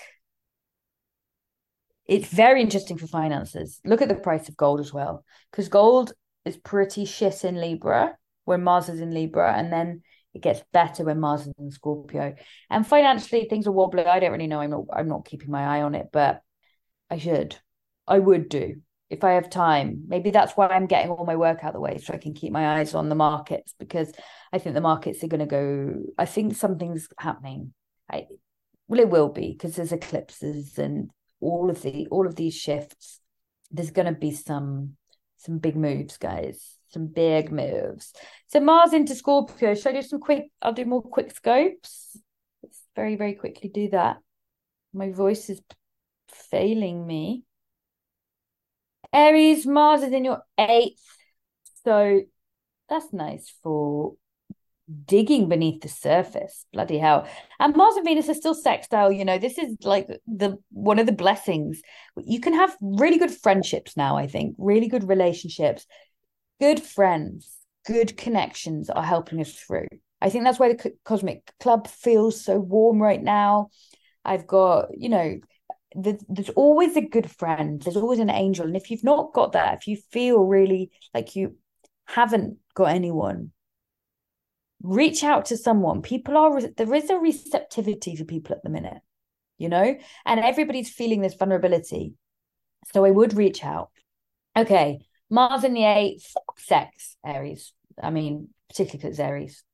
[SPEAKER 1] It's very interesting for finances. Look at the price of gold as well, because gold is pretty shit in Libra when Mars is in Libra, and then it gets better when Mars is in Scorpio. And financially, things are wobbly. I don't really know. I'm not keeping my eye on it, but I would do if I have time. Maybe that's why I'm getting all my work out of the way, so I can keep my eyes on the markets, because I think the markets are going to go. I think something's happening. It will be, because there's eclipses and all of these shifts. There's going to be some big moves, guys. Some big moves. So Mars into Scorpio. Should I do I'll do more quick scopes. Let's very, very quickly do that. My voice is failing me. Aries, Mars is in your 8th. So that's nice for digging beneath the surface. Bloody hell. And Mars and Venus are still sextile. This is like one of the blessings. You can have really good friendships now, I think. Really good relationships. Good friends, good connections are helping us through. I think that's why the Cosmic Club feels so warm right now. I've got, there's always a good friend. There's always an angel. And if you've not got that, if you feel really like you haven't got anyone, reach out to someone. There is a receptivity for people at the minute, and everybody's feeling this vulnerability. So I would reach out. Okay. Mars in the 8th, sex, Aries. I mean, particularly because it's Aries.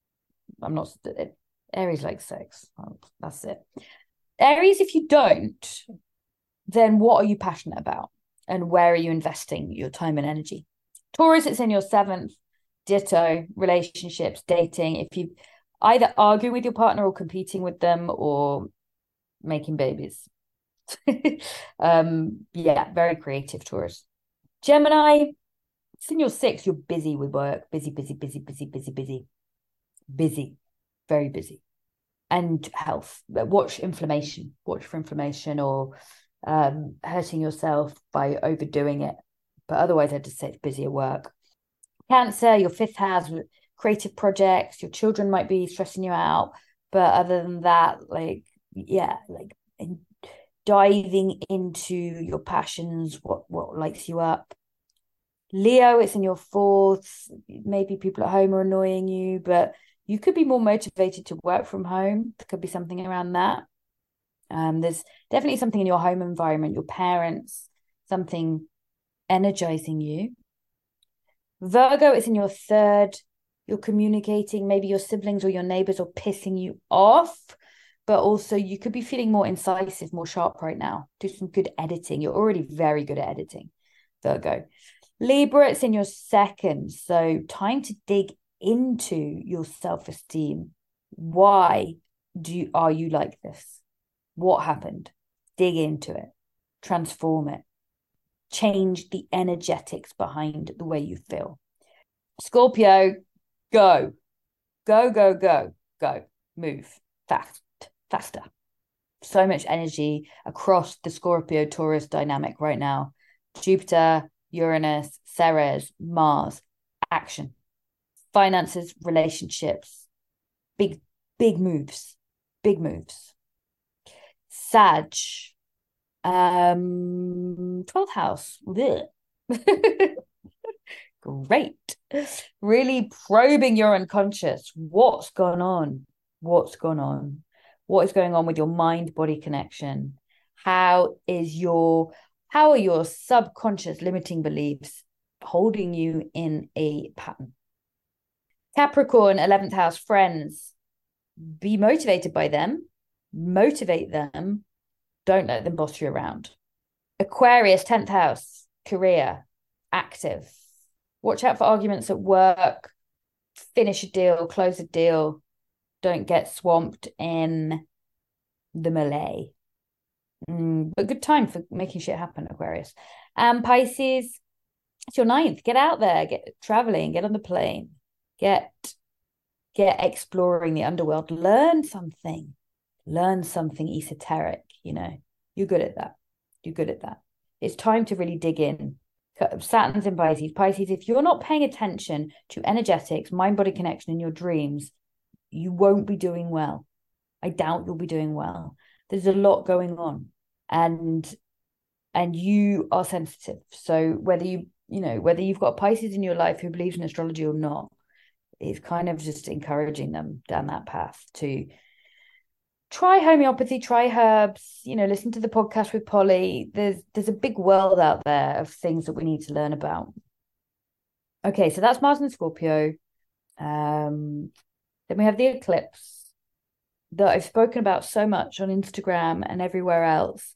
[SPEAKER 1] Aries likes sex. Well, that's it. Aries, if you don't, then what are you passionate about? And where are you investing your time and energy? Taurus, it's in your 7th. Ditto, relationships, dating. If you either arguing with your partner or competing with them or making babies. Yeah, very creative, Taurus. Gemini, it's in your 6th. You're busy with work. Busy. Very busy. And health. Watch inflammation. Watch for inflammation or hurting yourself by overdoing it. But otherwise, I'd just say it's busy at work. Cancer, your fifth house, creative projects, your children might be stressing you out. But other than that, like, yeah, like diving into your passions, what lights you up. Leo, it's in your fourth. Maybe people at home are annoying you, but you could be more motivated to work from home. There could be something around that. There's definitely something in your home environment, your parents, something energizing you. Virgo, it's in your third. You're communicating, maybe your siblings or your neighbors are pissing you off, but also you could be feeling more incisive, more sharp right now. Do some good editing. You're already very good at editing, Virgo. Libra, it's in your second. So time to dig into your self-esteem. Why are you like this? What happened? Dig into it, transform it, change the energetics behind the way you feel. Scorpio, go, go, go, go, go, move faster. So much energy across the Scorpio Taurus dynamic right now. Jupiter, Uranus, Ceres, Mars, action, finances, relationships, big moves, big moves. Sag, 12th house. Great. Really probing your unconscious. What's gone on? What's gone on? What is going on with your mind-body connection? How are your subconscious limiting beliefs holding you in a pattern? Capricorn, 11th house, friends. Be motivated by them. Motivate them. Don't let them boss you around. Aquarius, 10th house, career, active. Watch out for arguments at work. Finish a deal, close a deal. Don't get swamped in the melee. But good time for making shit happen, Aquarius. Pisces, it's your ninth. Get out there, get traveling, get on the plane, get exploring the underworld. Learn something esoteric. You're good at that. It's time to really dig in. Saturn's in Pisces. Pisces, if you're not paying attention to energetics, mind-body connection in your dreams, you won't be doing well. I doubt you'll be doing well. There's a lot going on, and you are sensitive. So whether you've got Pisces in your life who believes in astrology or not, it's kind of just encouraging them down that path to try homeopathy, try herbs, listen to the podcast with Polly. There's a big world out there of things that we need to learn about. Okay, so that's Mars and Scorpio. Then we have the eclipse that I've spoken about so much on Instagram and everywhere else.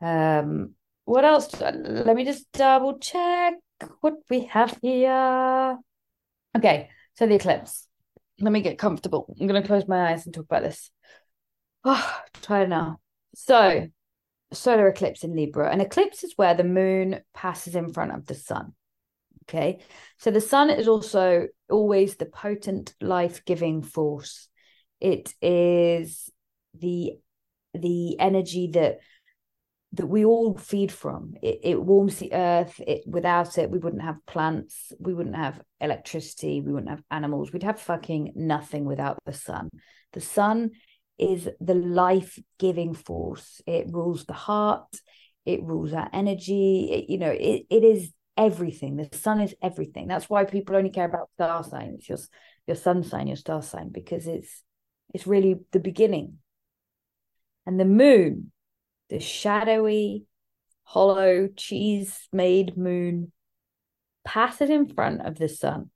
[SPEAKER 1] What else? Let me just double check what we have here. Okay, so the eclipse. Let me get comfortable. I'm going to close my eyes and talk about this. Oh, try it now. So, solar eclipse in Libra. An eclipse is where the moon passes in front of the sun. Okay, so the sun is also always the potent life-giving force. It is the energy that we all feed from. It warms the earth. Without it, we wouldn't have plants, we wouldn't have electricity, we wouldn't have animals. We'd have fucking nothing without the sun. The sun is the life-giving force. It rules the heart, it rules our energy. It is everything. The sun is everything. That's why people only care about star signs, your sun sign, your star sign, because it's really the beginning. And the moon, the shadowy, hollow, cheese-made moon, passes in front of the sun.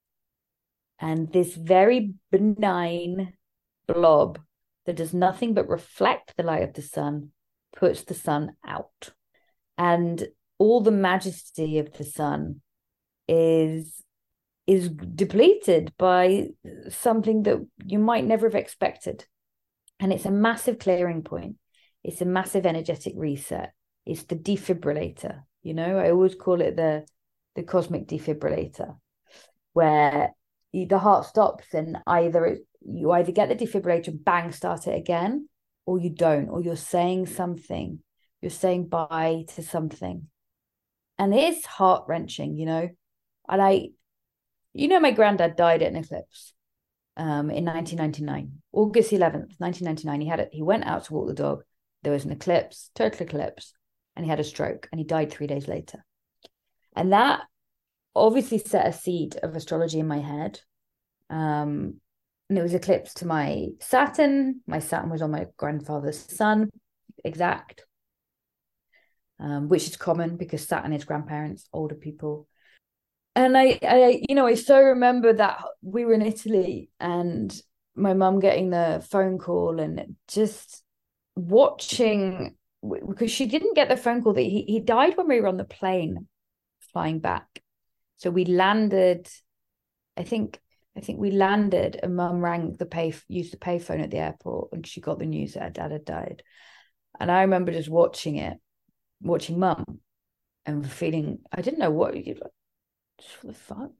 [SPEAKER 1] And this very benign blob that does nothing but reflect the light of the sun puts the sun out. And all the majesty of the sun is depleted by something that you might never have expected. And it's a massive clearing point. It's a massive energetic reset. It's the defibrillator. I always call it the cosmic defibrillator, where the heart stops and you either get the defibrillator and bang, start it again, or you don't, or you're saying something. You're saying bye to something. And it's heart-wrenching, And My granddad died at an eclipse in 1999, August 11th, 1999. He went out to walk the dog. There was an eclipse, total eclipse, and he had a stroke and he died 3 days later. And that obviously set a seed of astrology in my head. And it was eclipse to my Saturn. My Saturn was on my grandfather's sun, exact, which is common because Saturn is grandparents, older people. And I so remember that we were in Italy and my mum getting the phone call and just watching, because she didn't get the phone call that he died when we were on the plane flying back. So we landed, I think we landed and mum used the payphone at the airport, and she got the news that her dad had died. And I remember just watching mum and feeling, I didn't know what the fuck?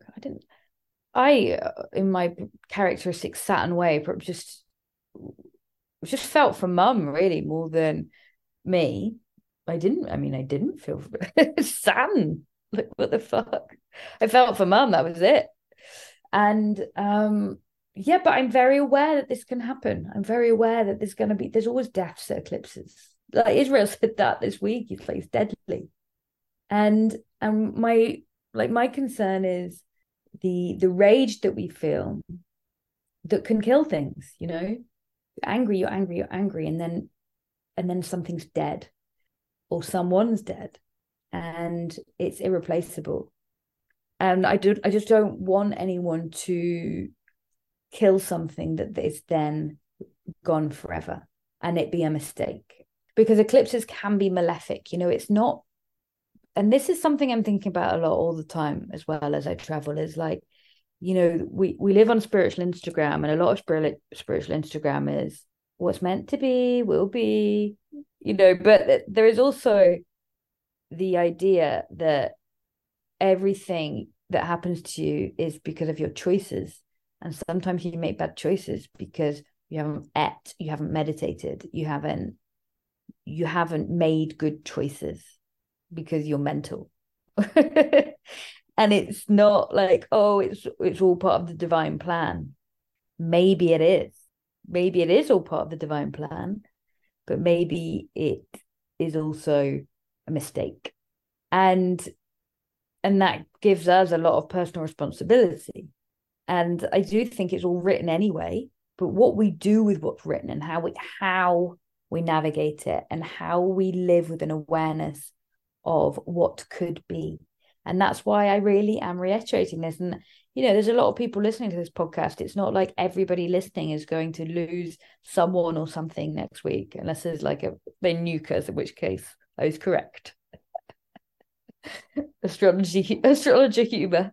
[SPEAKER 1] In my characteristic Saturn way, just felt for mum really more than me. I didn't feel for Saturn. Like, what the fuck? I felt for mum, that was it. And yeah, but I'm very aware that this can happen. I'm very aware that there's always deaths at eclipses. Like Israel said that this week, it's deadly. And my concern is the rage that we feel that can kill things, You're angry, and then something's dead or someone's dead and it's irreplaceable. And I just don't want anyone to kill something that is then gone forever and it be a mistake. Because eclipses can be malefic, it's not. And this is something I'm thinking about a lot all the time, as well as I travel, is like, we live on spiritual Instagram, and a lot of spiritual Instagram is what's meant to be, will be, but there is also the idea that everything that happens to you is because of your choices. And sometimes you make bad choices because you haven't meditated, you haven't made good choices because you're mental. And it's not like, oh, it's all part of the divine plan. Maybe it is all part of the divine plan, but maybe it is also a mistake. And that gives us a lot of personal responsibility. And I do think it's all written anyway, but what we do with what's written and how we navigate it and how we live with an awareness of what could be. And that's why I really am reiterating this. And, there's a lot of people listening to this podcast. It's not like everybody listening is going to lose someone or something next week, unless there's like they nuke us, in which case I was correct. Astrology humor.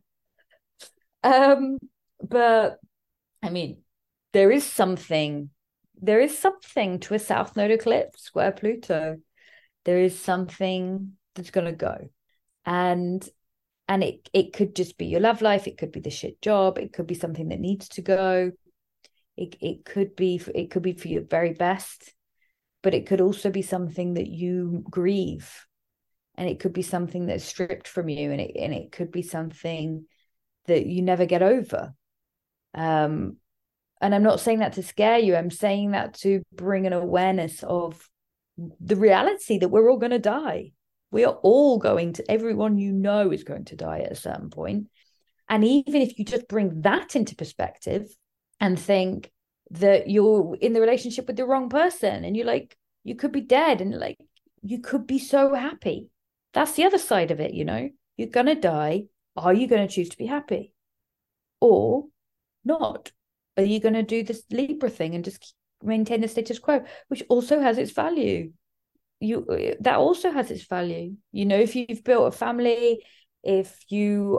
[SPEAKER 1] But I mean, there is something to a South Node eclipse, square Pluto. There is something that's going to go. And it could just be your love life. It could be the shit job. It could be something that needs to go. It could be for your very best, but it could also be something that you grieve, and it could be something that's stripped from you, and it could be something that you never get over. And I'm not saying that to scare you. I'm saying that to bring an awareness of the reality that we're all going to die. We are all everyone is going to die at a certain point. And even if you just bring that into perspective and think that you're in the relationship with the wrong person and you could be dead and you could be so happy. That's the other side of it, You're going to die. Are you going to choose to be happy or not? Are you going to do this Libra thing and just maintain the status quo, which also has its value? That also has its value. If you've built a family, if you've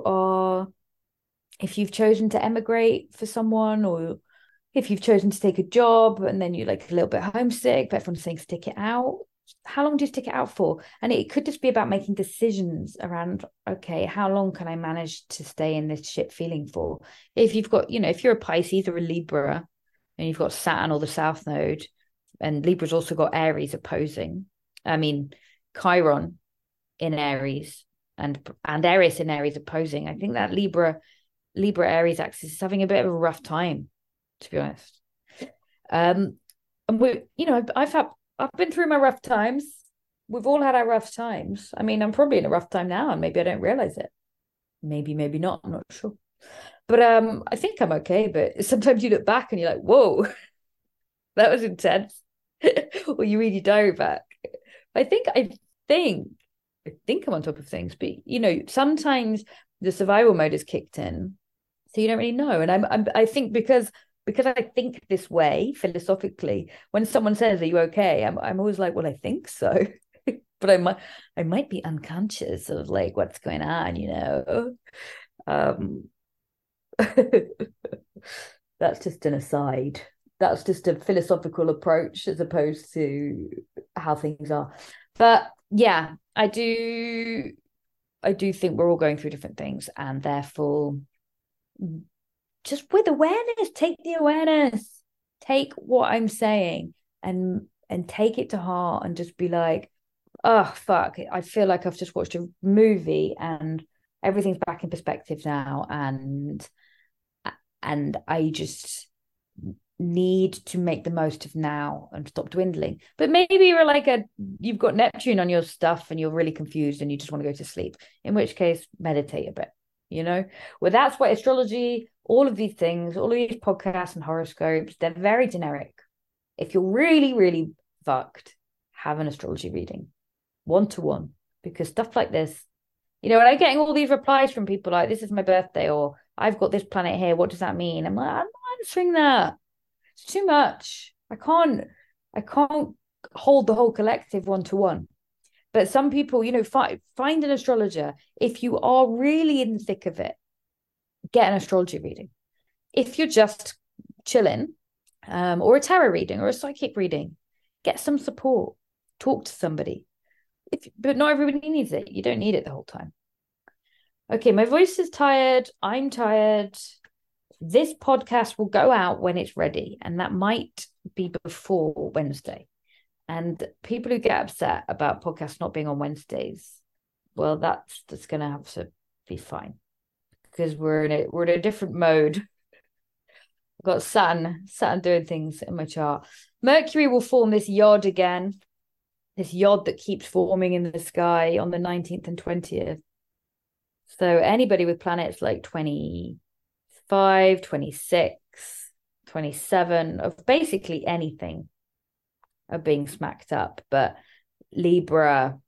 [SPEAKER 1] chosen to emigrate for someone, or if you've chosen to take a job and then you're a little bit homesick, but everyone's saying stick it out. How long do you stick it out for? And it could just be about making decisions around, okay, how long can I manage to stay in this shit feeling for? If you've got, if you're a Pisces or a Libra and you've got Saturn or the South Node, and Libra's also got Aries opposing. I mean, Chiron in Aries and Eris in Aries opposing. I think that Libra Libra Aries axis is having a bit of a rough time, to be honest. And we, I've been through my rough times. We've all had our rough times. I mean, I'm probably in a rough time now, and maybe I don't realize it. Maybe not. I'm not sure. But I think I'm okay. But sometimes you look back and you're like, whoa, that was intense. Or you read your diary back. I think I'm on top of things, but sometimes the survival mode is kicked in, so you don't really know. And I think because I think this way philosophically, when someone says, "Are you okay?" I'm always like, "Well, I think so," but I might be unconscious of like what's going on. That's just an aside. That's just a philosophical approach as opposed to how things are. But yeah, I do think we're all going through different things, and therefore just with awareness, take the awareness, take what I'm saying and take it to heart and just be like, oh fuck, I feel like I've just watched a movie and everything's back in perspective now, and I just need to make the most of now and stop dwindling. But maybe you've got Neptune on your stuff and you're really confused and you just want to go to sleep, in which case meditate a bit. Well, that's why astrology, all of these things, all of these podcasts and horoscopes, they're very generic. If you're really, really fucked, have an astrology reading 1-to-1, because stuff like this, and I'm getting all these replies from people like, this is my birthday, or I've got this planet here, what does that mean? I'm like, I'm not answering that. It's too much. I can't hold the whole collective 1-to-1. But some people, find an astrologer. If you are really in the thick of it, get an astrology reading. If you're just chilling, or a tarot reading or a psychic reading, get some support. Talk to somebody. But not everybody needs it. You don't need it the whole time. Okay, my voice is tired. I'm tired. This podcast will go out when it's ready, and that might be before Wednesday. And people who get upset about podcasts not being on Wednesdays, well, that's going to have to be fine, because we're in a different mode. I've got Saturn doing things in my chart. Mercury will form this yod again, this yod that keeps forming in the sky on the 19th and 20th. So anybody with planets like 25, 26, 27, of basically anything, are being smacked up. But Leo,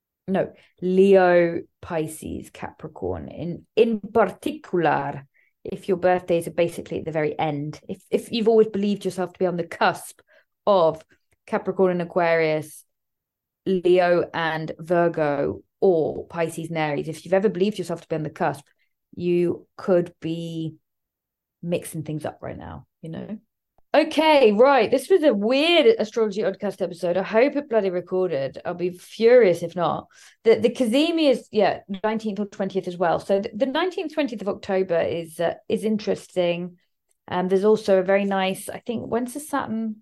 [SPEAKER 1] Pisces, Capricorn in particular, if your birthdays are basically at the very end, if you've always believed yourself to be on the cusp of Capricorn and Aquarius, Leo and Virgo, or Pisces and Aries, if you've ever believed yourself to be on the cusp, you could be mixing things up right now, Okay, right. This was a weird Astrology Oddcast episode. I hope it bloody recorded. I'll be furious if not. The Cazimi is 19th or 20th as well. So the 19th, 20th of October is interesting. There's also a very nice, I think, when's the Saturn?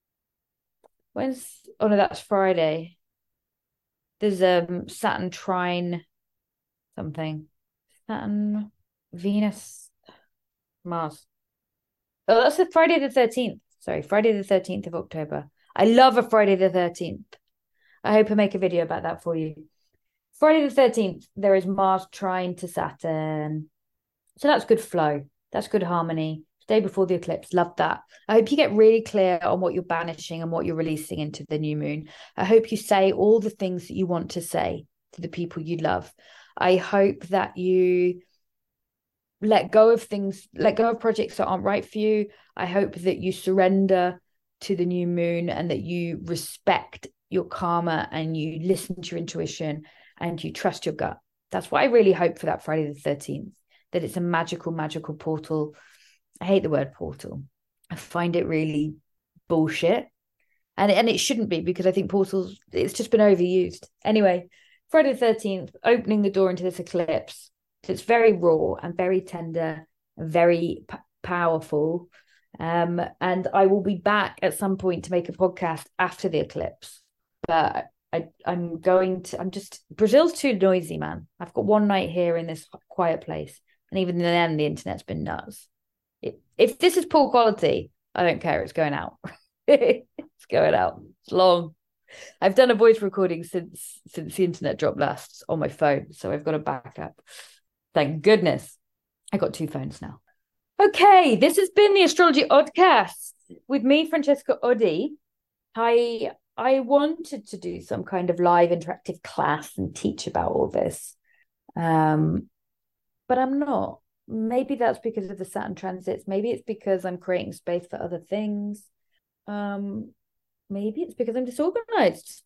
[SPEAKER 1] Oh no, that's Friday. There's Saturn trine something. Saturn, Venus, Mars. Oh, that's a Friday the 13th. Sorry, Friday the 13th of October. I love a Friday the 13th. I hope I make a video about that for you. Friday the 13th, there is Mars trine to Saturn. So that's good flow. That's good harmony. Day before the eclipse. Love that. I hope you get really clear on what you're banishing and what you're releasing into the new moon. I hope you say all the things that you want to say to the people you love. I hope that you let go of projects that aren't right for you. I hope that you surrender to the new moon and that you respect your karma and you listen to your intuition and you trust your gut. That's what I really hope for that Friday the 13th, that it's a magical, magical portal. I hate the word portal. I find it really bullshit. And it shouldn't be, because I think portals, it's just been overused. Anyway, Friday the 13th, opening the door into this eclipse. It's very raw and very tender, and very powerful. And I will be back at some point to make a podcast after the eclipse. But Brazil's too noisy, man. I've got one night here in this quiet place. And even then, the internet's been nuts. If this is poor quality, I don't care. It's going out. It's going out. It's long. I've done a voice recording since the internet dropped last on my phone, so I've got a backup. Thank goodness. I got 2 phones now. Okay, this has been the Astrology Oddcast with me, Francesca Oddi. I wanted to do some kind of live interactive class and teach about all this, but I'm not. Maybe that's because of the Saturn transits. Maybe it's because I'm creating space for other things. Maybe it's because I'm disorganized.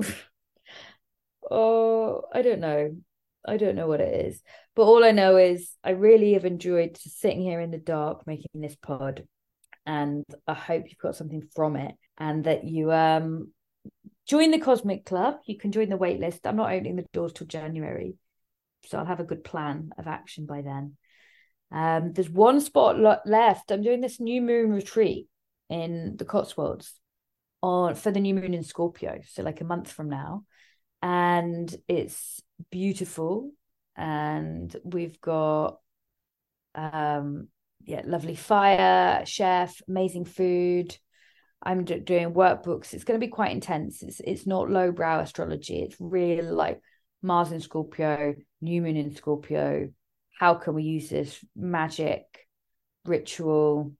[SPEAKER 1] Oh, I don't know. I don't know what it is. But all I know is I really have enjoyed sitting here in the dark making this pod. And I hope you've got something from it and that you join the Cosmic Club. You can join the wait list. I'm not opening the doors till January, so I'll have a good plan of action by then. There's one spot left. I'm doing this new moon retreat in the Cotswolds for the new moon in Scorpio, so like a month from now, and it's beautiful. And we've got lovely fire, chef, amazing food. I'm doing workbooks. It's going to be quite intense. It's not lowbrow astrology. It's really like Mars in Scorpio, new moon in Scorpio. How can we use this magic ritual?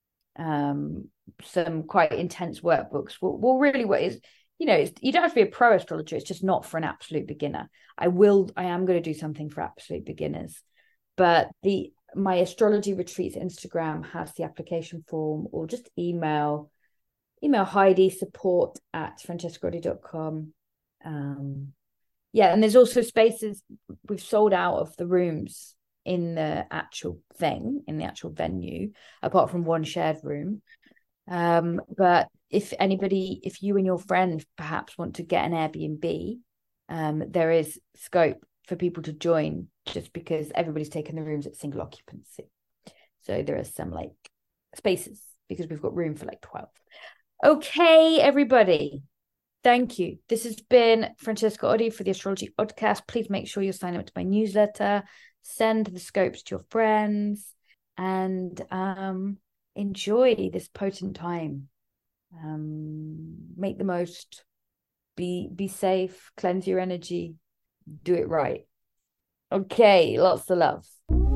[SPEAKER 1] Some quite intense workbooks. Will really what is, you don't have to be a pro astrologer. It's just not for an absolute beginner. I am going to do something for absolute beginners, but my astrology retreats Instagram has the application form, or just email Heidi support@francescaoddi.com. And there's also spaces. We've sold out of the rooms in the actual venue, apart from one shared room. But if you and your friend perhaps want to get an Airbnb, there is scope for people to join, just because everybody's taken the rooms at single occupancy. So there are some like spaces because we've got room for like 12. Okay, everybody. Thank you. This has been Francesca Oddi for the Astrology Oddcast. Please make sure you're signing up to my newsletter. Send the scopes to your friends and enjoy this potent time. Make the most. Be safe. Cleanse your energy. Do it right. Okay, lots of love.